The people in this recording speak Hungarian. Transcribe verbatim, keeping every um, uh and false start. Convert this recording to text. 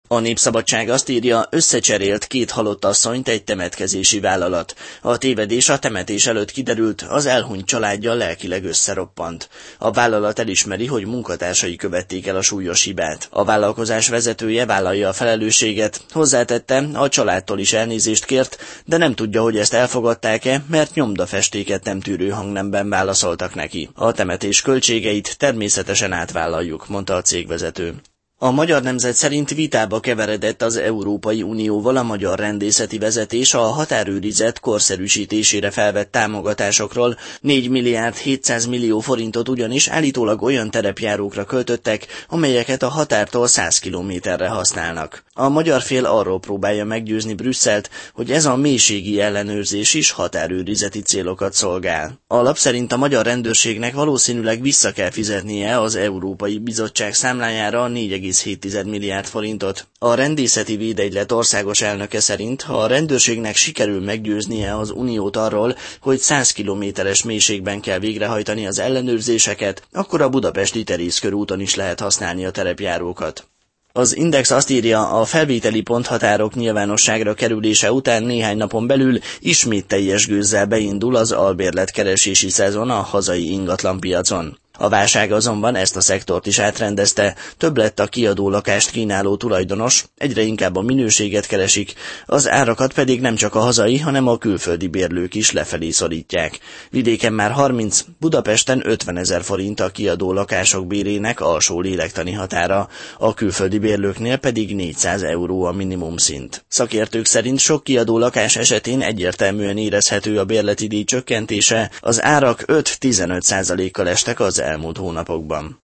A Népszabadság azt írja, összecserélt két halott asszonyt egy temetkezési vállalat. A tévedés a temetés előtt kiderült, az elhunyt családja lelkileg összeroppant. A vállalat elismeri, hogy munkatársai követték el a súlyos hibát. A vállalkozás vezetője vállalja a felelősséget. Hozzátette, a családtól is elnézést kért, de nem tudja, hogy ezt elfogadták-e, mert nyomdafestéket nem tűrő hangnemben válaszoltak neki. A temetés költségeit természetesen átvállaljuk, mondta a cégvezető. A Magyar Nemzet szerint vitába keveredett az Európai Unióval a magyar rendészeti vezetés a határőrizet korszerűsítésére felvett támogatásokról. négy milliárd hétszáz millió forintot ugyanis állítólag olyan terepjárókra költöttek, amelyeket a határtól száz kilométerre használnak. A magyar fél arról próbálja meggyőzni Brüsszelt, hogy ez a mélységi ellenőrzés is határőrizeti célokat szolgál. A lap szerint a magyar rendőrségnek valószínűleg vissza kell fizetnie az Európai Bizottság számlájára négy egész hét milliárd forintot. A rendészeti védegylet országos elnöke szerint, ha a rendőrségnek sikerül meggyőznie az uniót arról, hogy száz kilométeres mélységben kell végrehajtani az ellenőrzéseket, akkor a budapesti Terészkörúton is lehet használni a terepjárókat. Az Index azt írja, a felvételi ponthatárok nyilvánosságra kerülése után néhány napon belül ismét teljes gőzzel beindul az albérletkeresési szezon a hazai ingatlanpiacon. A válság azonban ezt a szektort is átrendezte, több lett a kiadó lakást kínáló tulajdonos, egyre inkább a minőséget keresik, az árakat pedig nem csak a hazai, hanem a külföldi bérlők is lefelé szorítják. Vidéken már harminc, Budapesten ötvenezer forint a kiadó lakások bérének alsó lélektani határa, a külföldi bérlőknél pedig négyszáz euró a minimum szint. Szakértők szerint sok kiadó lakás esetén egyértelműen érezhető a bérleti díj csökkentése, az árak öt-tizenöt százalékkal estek az elmúlt hónapokban.